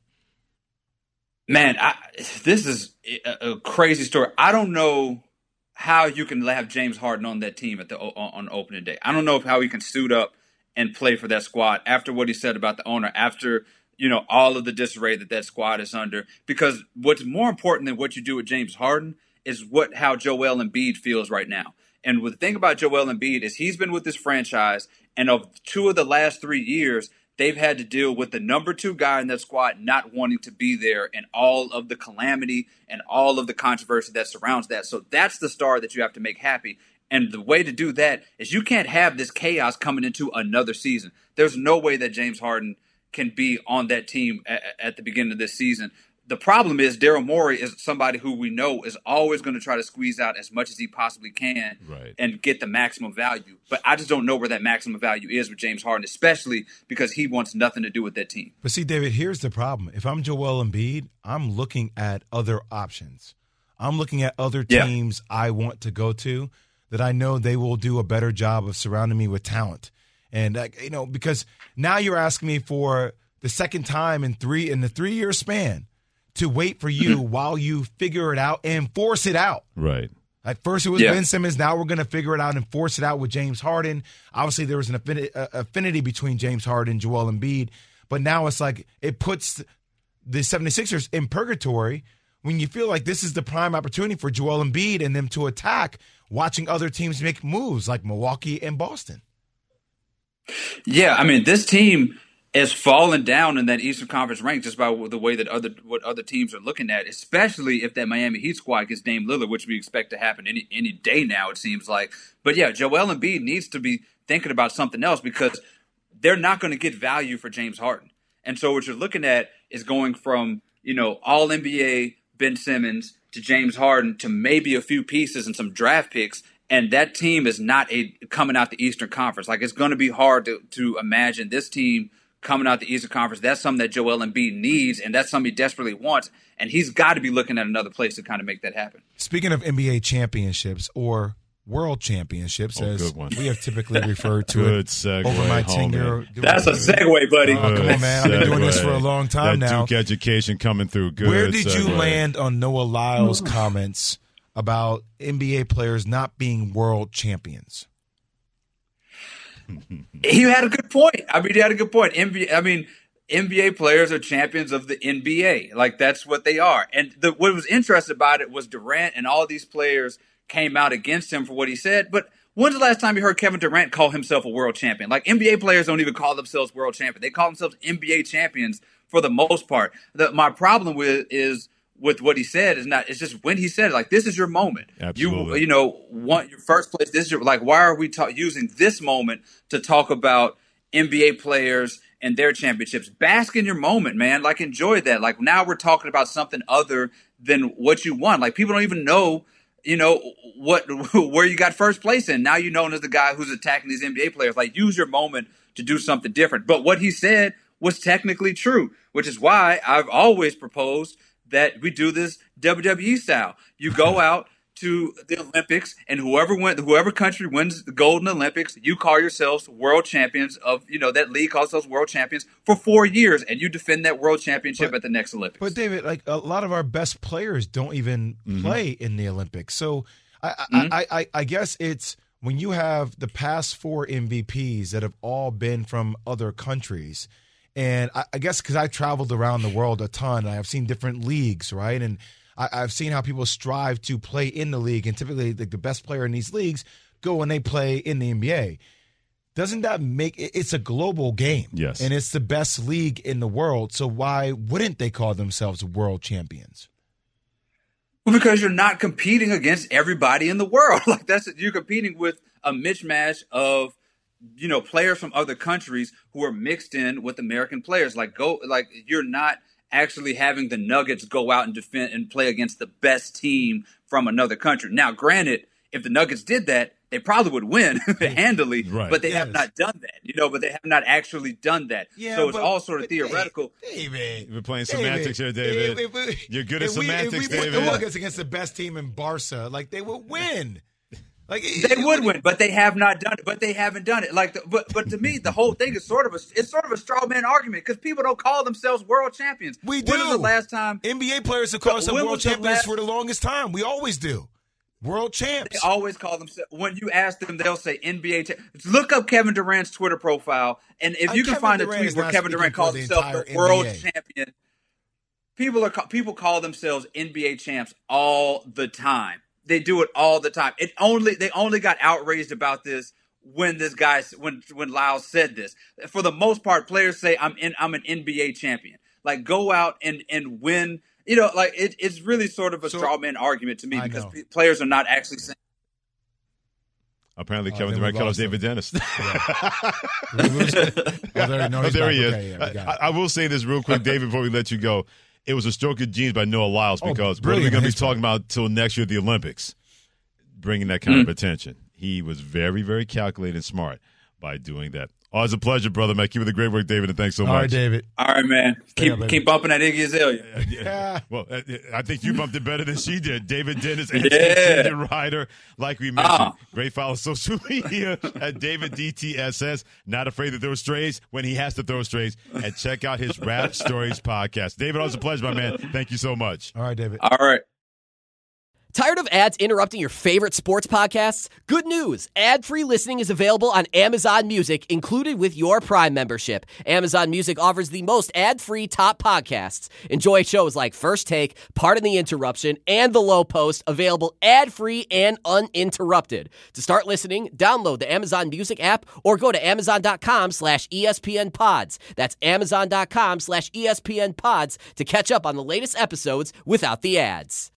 [SPEAKER 15] Man, this is a crazy story. I don't know how you can have James Harden on that team on opening day. I don't know how he can suit up and play for that squad after what he said about the owner, after all of the disarray that squad is under. Because what's more important than what you do with James Harden is how Joel Embiid feels right now. And the thing about Joel Embiid is he's been with this franchise, and of 2 of the last 3 years, they've had to deal with the number 2 guy in that squad not wanting to be there and all of the calamity and all of the controversy that surrounds that. So that's the star that you have to make happy. And the way to do that is you can't have this chaos coming into another season. There's no way that James Harden can be on that team at the beginning of this season. The problem is Daryl Morey is somebody who we know is always going to try to squeeze out as much as he possibly can and get the maximum value. But I just don't know where that maximum value is with James Harden, especially because he wants nothing to do with that team.
[SPEAKER 3] But see, David, here's the problem. If I'm Joel Embiid, I'm looking at other options. I'm looking at other teams I want to go to that I know they will do a better job of surrounding me with talent. And, because now you're asking me for the second time in the 3-year span to wait for you while you figure it out and force it out.
[SPEAKER 2] Right.
[SPEAKER 3] At first it was Ben Simmons. Now we're going to figure it out and force it out with James Harden. Obviously there was an affinity between James Harden and Joel Embiid. But now it's like it puts the 76ers in purgatory when you feel like this is the prime opportunity for Joel Embiid and them to attack, watching other teams make moves like Milwaukee and Boston.
[SPEAKER 15] Yeah, I mean, this team is falling down in that Eastern Conference rank just by the way that other teams are looking at, especially if that Miami Heat squad gets Dame Lillard, which we expect to happen any day now, it seems like. But yeah, Joel Embiid needs to be thinking about something else because they're not going to get value for James Harden. And so what you're looking at is going from, all NBA Ben Simmons to James Harden to maybe a few pieces and some draft picks, and that team is not coming out the Eastern Conference. Like, it's going to be hard to imagine this team coming out the Eastern Conference. That's something that Joel Embiid needs, and that's something he desperately wants, and he's got to be looking at another place to kind of make that happen.
[SPEAKER 3] Speaking of NBA championships or World Championships, as we have typically referred to it
[SPEAKER 2] segue,
[SPEAKER 3] over my tenure.
[SPEAKER 15] That's a segue, buddy.
[SPEAKER 3] Come on, man. I've been doing this for a long time
[SPEAKER 2] that
[SPEAKER 3] now.
[SPEAKER 2] Duke education coming through. Good.
[SPEAKER 3] Where did you land on Noah Lyles' comments about NBA players not being world champions?
[SPEAKER 15] He had a good point. He had a good point. NBA players are champions of the NBA. Like, that's what they are. And what was interesting about it was Durant and all these players came out against him for what he said. But when's the last time you heard Kevin Durant call himself a world champion? Like, NBA players don't even call themselves world champions. They call themselves NBA champions for the most part. My problem with what he said it's just when he said it, like, this is your moment.
[SPEAKER 2] Absolutely.
[SPEAKER 15] You want your first place. This is why are we using this moment to talk about NBA players and their championships? Bask in your moment, man. Like, enjoy that. Like, now we're talking about something other than what you won. Like, people don't even know, where you got first place in. Now you know as the guy who's attacking these NBA players. Like, use your moment to do something different. But what he said was technically true, which is why I've always proposed that we do this WWE style. You go out to the Olympics, and whoever country wins the gold in the Olympics, you call yourselves world champions of, that league calls themselves world champions for 4 years, and you defend that world championship at the next Olympics.
[SPEAKER 3] But David, like, a lot of our best players don't even play in the Olympics. So I guess it's when you have the past 4 MVPs that have all been from other countries, and I guess because I traveled around the world a ton, I've seen different leagues, right? And I've seen how people strive to play in the league, and typically the best player in these leagues go and they play in the NBA. Doesn't that make it's a global game?
[SPEAKER 2] Yes.
[SPEAKER 3] And it's the best league in the world. So why wouldn't they call themselves world champions?
[SPEAKER 15] Well, because you're not competing against everybody in the world. Like, you're competing with a mismatch of, players from other countries who are mixed in with American players. You're not actually having the Nuggets go out and defend and play against the best team from another country. Now, granted, if the Nuggets did that, they probably would win handily,
[SPEAKER 2] right.
[SPEAKER 15] But they have not done that, but they have not actually done that.
[SPEAKER 3] Yeah,
[SPEAKER 15] so it's all sort of theoretical.
[SPEAKER 3] David,
[SPEAKER 2] we're playing semantics here, David. You're good at semantics,
[SPEAKER 3] David. If we put the Nuggets against the best team in Barca, like, they would win. Like,
[SPEAKER 15] they would win, but they have not done it. But they haven't done it. But to me, the whole thing is sort of a straw man argument, because people don't call themselves world champions.
[SPEAKER 3] We do.
[SPEAKER 15] When was the last time
[SPEAKER 3] NBA players have called themselves world champions for the longest time? We always do. World champs.
[SPEAKER 15] They always call themselves. When you ask them, they'll say NBA champs. Look up Kevin Durant's Twitter profile, and if you can find a tweet where Kevin Durant calls himself the world champion, people call themselves NBA champs all the time. They do it all the time. They only got outraged about this when Lyles said this. For the most part, players say I'm an NBA champion. Like, go out and win. It's really sort of a straw man argument to me, because players are not actually saying.
[SPEAKER 2] Apparently, Kevin Durant calls David Dennis.
[SPEAKER 3] There
[SPEAKER 2] he is. I will say this real quick, David, before we let you go. It was a stroke of genius by Noah Lyles, because what are we going to be talking about till next year at the Olympics? Bringing that kind of attention. He was very, very calculated and smart by doing that. Always a pleasure, brother, man. Keep up the great work, David, and thanks so much.
[SPEAKER 3] All right, David.
[SPEAKER 15] All right, man. Keep bumping that Iggy Azalea.
[SPEAKER 2] Yeah. Well, I think you bumped it better than she did. David Dennis and Xavier Ryder, like we mentioned. Great follow social media at DavidDTSS. Not afraid to throw strays when he has to throw strays. And check out his Rap Stories podcast. David, always a pleasure, my man. Thank you so much.
[SPEAKER 3] All right, David.
[SPEAKER 15] All right.
[SPEAKER 16] Tired of ads interrupting your favorite sports podcasts? Good news! Ad-free listening is available on Amazon Music, included with your Prime membership. Amazon Music offers the most ad-free top podcasts. Enjoy shows like First Take, Pardon the Interruption, and The Low Post, available ad-free and uninterrupted. To start listening, download the Amazon Music app or go to Amazon.com/ESPN Pods. That's Amazon.com/ESPN Pods to catch up on the latest episodes without the ads.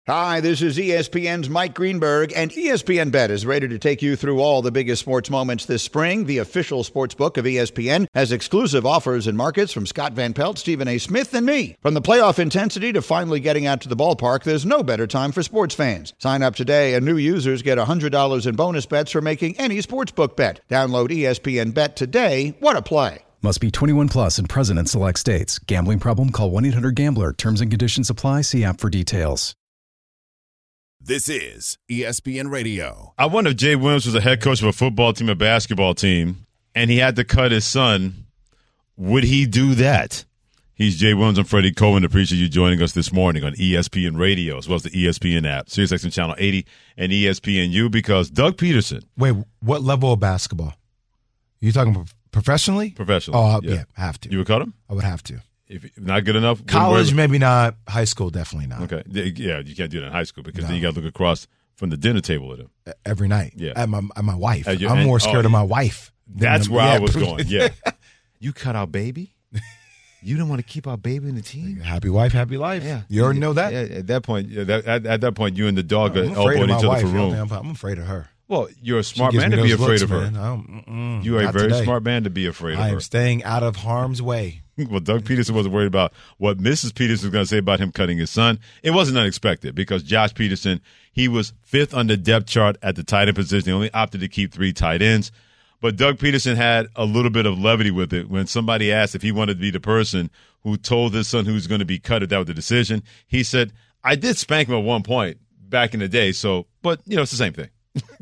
[SPEAKER 10] Hi, this is ESPN's Mike Greenberg, and ESPN Bet is ready to take you through all the biggest sports moments this spring. The official sports book of ESPN has exclusive offers and markets from Scott Van Pelt, Stephen A. Smith, and me. From the playoff intensity to finally getting out to the ballpark, there's no better time for sports fans. Sign up today, and new users get $100 in bonus bets for making any sportsbook bet. Download ESPN Bet today. What a play.
[SPEAKER 11] Must be 21 plus and present in select states. Gambling problem? Call 1-800-GAMBLER. Terms and conditions apply. See app for details.
[SPEAKER 1] This is ESPN Radio.
[SPEAKER 2] I wonder if Jay Williams was a head coach of a football team, a basketball team, and he had to cut his son. Would he do that? He's Jay Williams. I'm Freddie Cohen. Appreciate you joining us this morning on ESPN Radio, as well as the ESPN app, SiriusXM Channel 80, and ESPNU, because Doug Peterson.
[SPEAKER 3] Wait, what level of basketball? You talking professionally?
[SPEAKER 2] Professionally.
[SPEAKER 3] Oh, yeah, have to.
[SPEAKER 2] You would cut him?
[SPEAKER 3] I would have to.
[SPEAKER 2] If not good enough?
[SPEAKER 3] College, maybe not. High school, definitely not.
[SPEAKER 2] Okay. Yeah, you can't do that in high school because then you got to look across from the dinner table at him.
[SPEAKER 3] Every night.
[SPEAKER 2] Yeah.
[SPEAKER 3] At my wife. I'm more scared of my wife.
[SPEAKER 2] That's where I was going. Yeah. You cut our baby? You don't want to keep our baby in the team?
[SPEAKER 3] Happy wife, happy life.
[SPEAKER 2] Yeah.
[SPEAKER 3] You already know that?
[SPEAKER 2] Yeah, at that point, at that point, you and the dog are elbowing each other for room.
[SPEAKER 3] I'm afraid of her.
[SPEAKER 2] Well, you're a smart man to be afraid of her. You are a very
[SPEAKER 3] today.
[SPEAKER 2] smart man to be afraid of her.
[SPEAKER 3] I am staying out of harm's way.
[SPEAKER 2] Well, Doug Peterson wasn't worried about what Mrs. Peterson was going to say about him cutting his son. It wasn't unexpected because Josh Peterson, he was fifth on the depth chart at the tight end position. He only opted to keep 3 tight ends. But Doug Peterson had a little bit of levity with it when somebody asked if he wanted to be the person who told his son who was going to be cut if that was the decision. He said, I did spank him at one point back in the day, but, it's the same thing.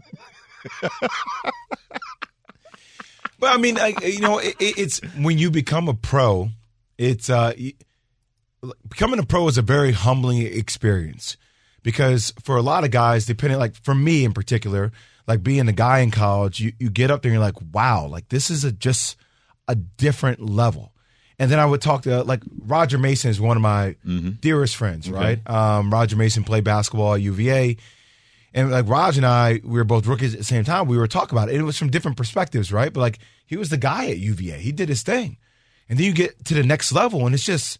[SPEAKER 3] But I mean, it's when you become a pro, it's becoming a pro is a very humbling experience because for a lot of guys, depending, like for me in particular, like being a guy in college, you get up there and you're like, wow, like this is just a different level. And then I would talk to like Roger Mason is one of my dearest friends, right? Roger Mason played basketball at UVA. And like Raj and I, we were both rookies at the same time. We were talking about it. It was from different perspectives, right? But like he was the guy at UVA. He did his thing. And then you get to the next level and it's just,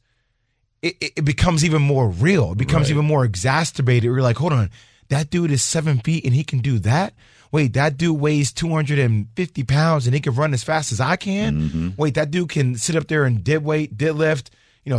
[SPEAKER 3] it becomes even more real. It becomes even more exacerbated. You're like, hold on, that dude is 7 feet and he can do that? Wait, that dude weighs 250 pounds and he can run as fast as I can? Wait, that dude can sit up there and deadlift,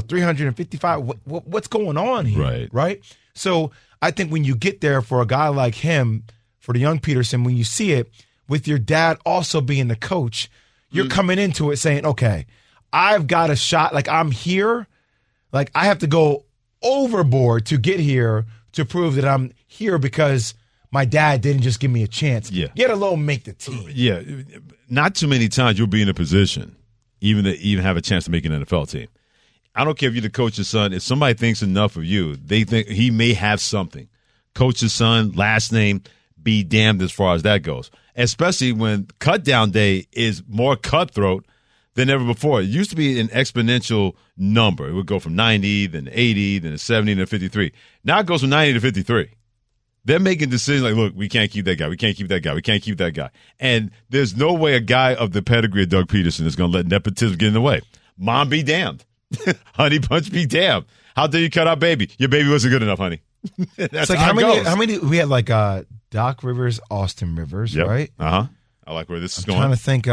[SPEAKER 3] 355. What's going on here? Right? So I think when you get there for a guy like him, for the young Peterson, when you see it with your dad also being the coach, you're coming into it saying, okay, I've got a shot. Like I'm here. Like I have to go overboard to get here to prove that I'm here because my dad didn't just give me a chance.
[SPEAKER 2] Yeah.
[SPEAKER 3] Get alone, make the team.
[SPEAKER 2] Yeah. Not too many times you'll be in a position even to have a chance to make an NFL team. I don't care if you're the coach's son. If somebody thinks enough of you, they think he may have something. Coach's son, last name, be damned as far as that goes. Especially when cut down day is more cutthroat than ever before. It used to be an exponential number. It would go from 90, then to 80, then to 70, then to 53. Now it goes from 90 to 53. They're making decisions like, look, we can't keep that guy. We can't keep that guy. We can't keep that guy. And there's no way a guy of the pedigree of Doug Peterson is going to let nepotism get in the way. Mom be damned. Honey Bunch be damned. How dare you cut our baby? Your baby wasn't good enough, honey. That's
[SPEAKER 3] like
[SPEAKER 2] how
[SPEAKER 3] many we had like Doc Rivers, Austin Rivers, right?
[SPEAKER 2] I like where this is going.
[SPEAKER 3] I'm trying to think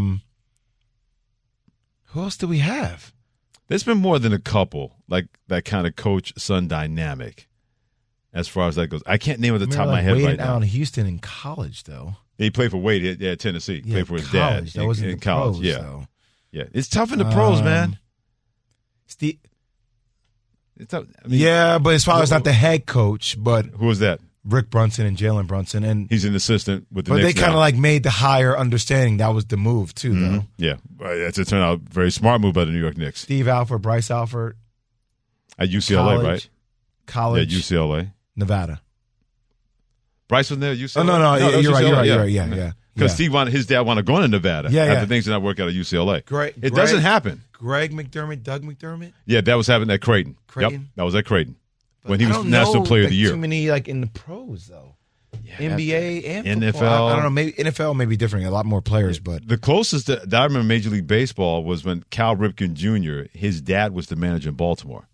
[SPEAKER 3] who else do we have?
[SPEAKER 2] There's been more than a couple like that kind of coach-son dynamic as far as that goes. I can't name at the top of my head right now.
[SPEAKER 3] Out in Houston in college though.
[SPEAKER 2] He played for Wade at Tennessee. He played for his
[SPEAKER 3] college.
[SPEAKER 2] dad.
[SPEAKER 3] That wasn't
[SPEAKER 2] in college.
[SPEAKER 3] Pros, though.
[SPEAKER 2] Yeah. It's tough in the pros, man.
[SPEAKER 3] Steve.
[SPEAKER 2] It's tough.
[SPEAKER 3] But as far as not the head coach, but
[SPEAKER 2] who was that?
[SPEAKER 3] Rick Brunson and Jalen Brunson, and
[SPEAKER 2] he's an assistant with the
[SPEAKER 3] Knicks.
[SPEAKER 2] But
[SPEAKER 3] they kind of like made the higher understanding that was the move too, though.
[SPEAKER 2] Yeah, that's it. Turned out very smart move by the New York Knicks.
[SPEAKER 3] Steve Alford, Bryce Alford
[SPEAKER 2] at UCLA, right?
[SPEAKER 3] College,
[SPEAKER 2] yeah, UCLA,
[SPEAKER 3] Nevada.
[SPEAKER 2] Bryce was there at UCLA.
[SPEAKER 3] Oh no, you're right. Yeah.
[SPEAKER 2] Because Steve his dad wanted to go to Nevada. After things did not work out at UCLA. It doesn't happen.
[SPEAKER 3] Greg McDermott, Doug McDermott.
[SPEAKER 2] Yeah, that was happening at Creighton. Yep, that was at Creighton when he was National Player of the Year.
[SPEAKER 3] Too many like in the pros though. Yeah, NBA and
[SPEAKER 2] NFL.
[SPEAKER 3] Football. I don't know. Maybe NFL may be different. A lot more players, but
[SPEAKER 2] the closest that I remember Major League Baseball was when Cal Ripken Jr. His dad was the manager in Baltimore.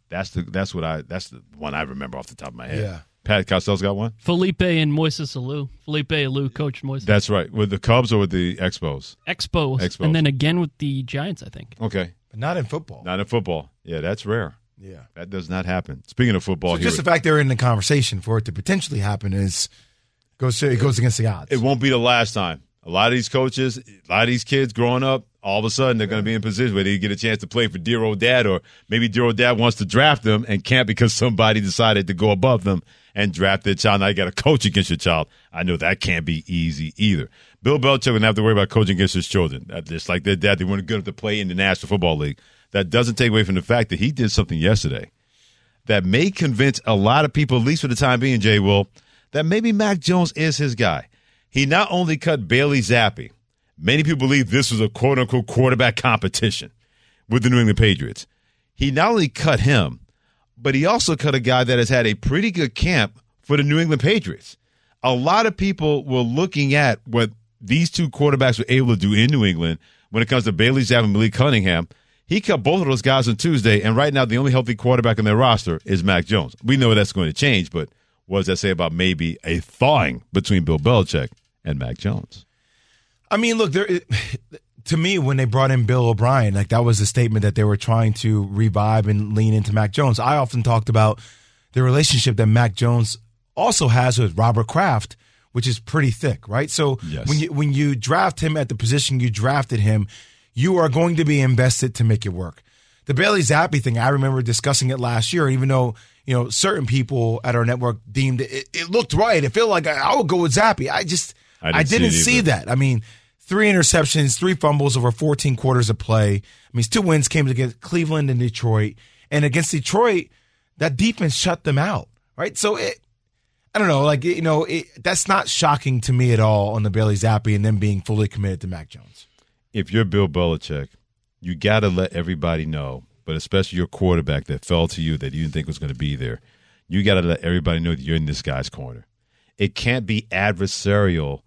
[SPEAKER 2] That's the one I remember off the top of my head.
[SPEAKER 3] Yeah.
[SPEAKER 2] Pat Costell's got one?
[SPEAKER 6] Felipe and Moises Alou. Felipe Alou coached Moises.
[SPEAKER 2] That's right. With the Cubs or with the Expos?
[SPEAKER 6] Expos. And then again with the Giants, I think.
[SPEAKER 2] Okay.
[SPEAKER 3] But not in football.
[SPEAKER 2] Not in football. Yeah, that's rare.
[SPEAKER 3] Yeah.
[SPEAKER 2] That does not happen. Speaking of football,
[SPEAKER 3] so just the fact they're in the conversation for it to potentially happen it goes against the odds.
[SPEAKER 2] It won't be the last time. A lot of these coaches, a lot of these kids growing up, all of a sudden they're going to be in a position where they get a chance to play for dear old dad, or maybe dear old dad wants to draft them and can't because somebody decided to go above them and draft their child. Now you got to coach against your child. I know that can't be easy either. Bill Belichick wouldn't have to worry about coaching against his children. Just like their dad, they weren't good enough to play in the National Football League. That doesn't take away from the fact that he did something yesterday that may convince a lot of people, at least for the time being, Jay Will, that maybe Mac Jones is his guy. He not only cut Bailey Zappi. Many people believe this was a quote-unquote quarterback competition with the New England Patriots. He not only cut him, but he also cut a guy that has had a pretty good camp for the New England Patriots. A lot of people were looking at what these two quarterbacks were able to do in New England when it comes to Bailey Zappi and Malik Cunningham. He cut both of those guys on Tuesday, and right now the only healthy quarterback on their roster is Mac Jones. We know that's going to change, but what does that say about maybe a thawing between Bill Belichick and Mac Jones?
[SPEAKER 3] I mean, look, to me, when they brought in Bill O'Brien, like that was a statement that they were trying to revive and lean into Mac Jones. I often talked about the relationship that Mac Jones also has with Robert Kraft, which is pretty thick, right? So
[SPEAKER 2] yes.
[SPEAKER 3] when you draft him at the position you drafted him, you are going to be invested to make it work. The Bailey Zappi thing, I remember discussing it last year, even though certain people at our network deemed it looked right. It felt like I would go with Zappi. I didn't see that. I mean, 3 interceptions, 3 fumbles over 14 quarters of play. I mean, 2 wins came against Cleveland and Detroit. And against Detroit, that defense shut them out, right? So, I don't know, that's not shocking to me at all on the Bailey Zappi and them being fully committed to Mac Jones.
[SPEAKER 2] If you're Bill Belichick, you got to let everybody know, but especially your quarterback that fell to you that you didn't think was going to be there, you got to let everybody know that you're in this guy's corner. It can't be adversarial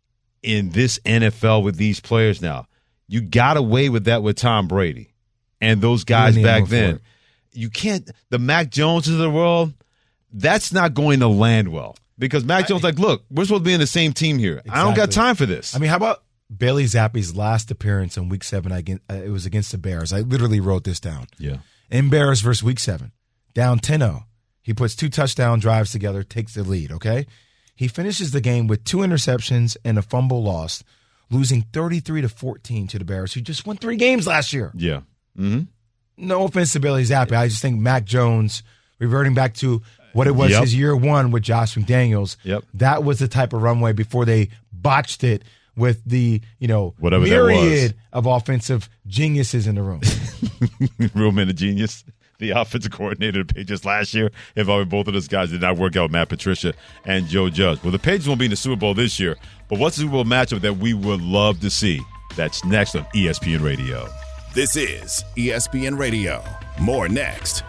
[SPEAKER 2] in this NFL with these players now. You got away with that with Tom Brady and those guys back then. You can't – the Mac Joneses of the world, that's not going to land well because Mac Jones like, look, we're supposed to be in the same team here. Exactly. I don't got time for this.
[SPEAKER 3] I mean, how about Bailey Zappi's last appearance in Week 7? It was against the Bears. I literally wrote this down.
[SPEAKER 2] Yeah.
[SPEAKER 3] In Bears versus Week 7, down 10-0. He puts 2 touchdown drives together, takes the lead, okay? He finishes the game with 2 interceptions and a fumble lost, losing 33-14 to the Bears, who just won 3 games last year.
[SPEAKER 2] Yeah. Mm-hmm.
[SPEAKER 3] No offense to Bailey Zappi. I just think Mac Jones, reverting back to what it was his year 1 with Josh McDaniels, that was the type of runway before they botched it with the,
[SPEAKER 2] whatever
[SPEAKER 3] myriad of offensive geniuses in the room.
[SPEAKER 2] Real men of genius. The offensive coordinator of the Patriots last year involving both of those guys did not work out, Matt Patricia and Joe Judge. Well, the Patriots won't be in the Super Bowl this year, but what's the Super Bowl matchup that we would love to see? That's next on ESPN Radio.
[SPEAKER 1] This is ESPN Radio. More next.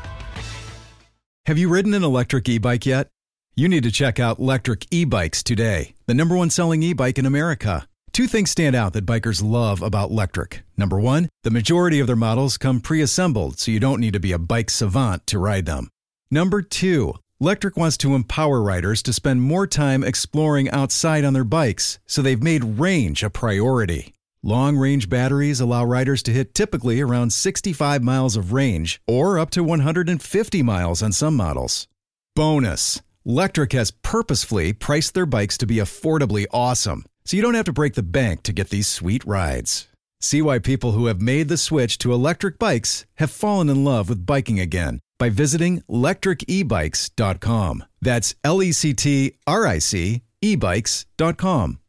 [SPEAKER 11] Have you ridden an electric e-bike yet? You need to check out Lectric E-Bikes today, the #1 selling e-bike in America. 2 things stand out that bikers love about Lectric. Number 1, the majority of their models come pre-assembled, so you don't need to be a bike savant to ride them. Number 2, Lectric wants to empower riders to spend more time exploring outside on their bikes, so they've made range a priority. Long-range batteries allow riders to hit typically around 65 miles of range, or up to 150 miles on some models. Bonus, Lectric has purposefully priced their bikes to be affordably awesome, so you don't have to break the bank to get these sweet rides. See why people who have made the switch to electric bikes have fallen in love with biking again by visiting lectricebikes.com. That's LECTRIC ebikes.com.